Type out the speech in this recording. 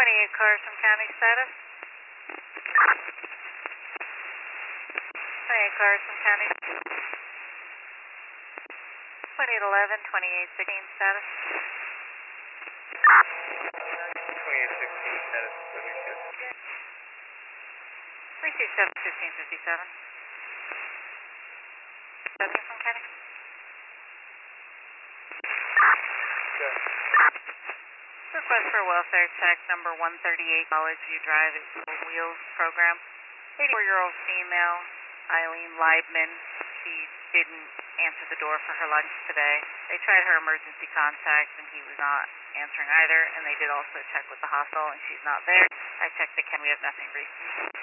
28 Carson County status. 28 Carson County. 2811, 2816 status. 2816 status 72. 327 1557. From County. Good. Request for welfare check number 138, College View Drive, Wheels program. 84-year-old female, Eileen Leibman. She didn't answer the door for her lunch today. They tried her emergency contact and he was not answering either, and they did also check with the hospital and she's not there. I checked the can, we have nothing recent.